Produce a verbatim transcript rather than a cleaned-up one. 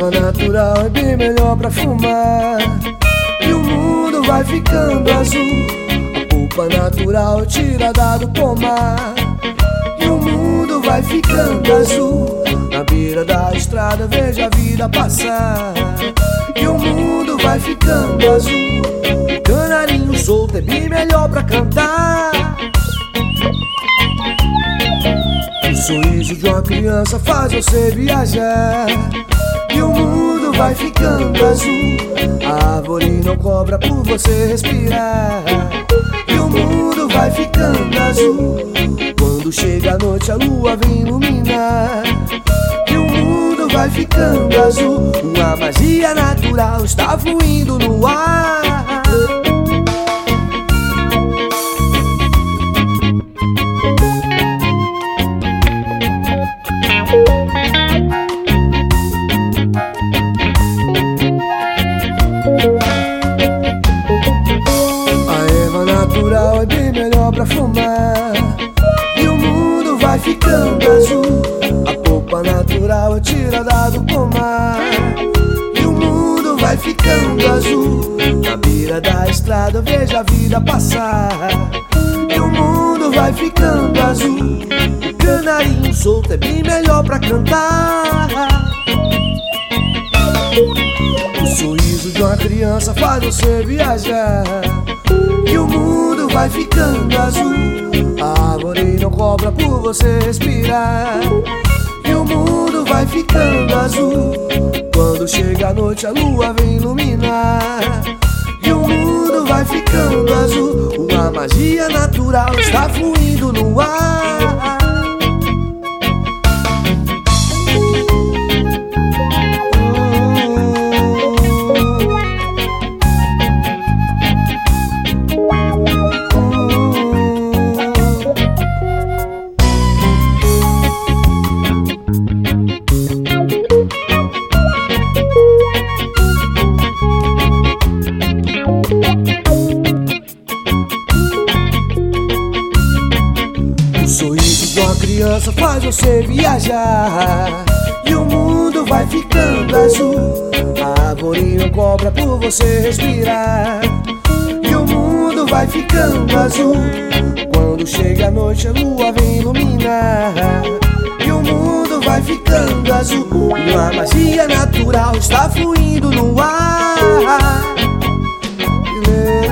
erva natural é bem melhor pra fumar, e o mundo vai ficando azul. A polpa natural tirada do pomar, e o mundo vai ficando azul. Na beira da estrada vejo a vida passar, e o mundo vai ficando azul. O canarinho solto é bem melhor pra cantar. O sorriso de uma criança faz você viajar, e o mundo vai ficando azul. A árvore não cobra por você respirar, e o mundo vai ficando azul. Quando chega a noite a lua vem iluminar, e o mundo vai ficando azul. Uma magia natural está fluindo no ar. Natural é bem melhor pra fumar, e o mundo vai ficando azul. A polpa natural é tirada do pomar, e o mundo vai ficando azul. Na beira da estrada vejo a vida passar, e o mundo vai ficando azul. O canarinho solto é bem melhor pra cantar. O sorriso de uma criança faz você viajar, e o mundo vai ficando azul. A árvore não cobra por você respirar, e o mundo vai ficando azul. Quando chega a noite a lua vem iluminar, e o mundo vai ficando azul. Uma magia natural está fluindo no ar. O sorriso de uma criança faz você viajar, e o mundo vai ficando azul. A árvore não cobra por você respirar, e o mundo vai ficando azul. Quando chega a noite a lua vem iluminar, e o mundo vai ficando azul. Uma magia natural está fluindo no ar.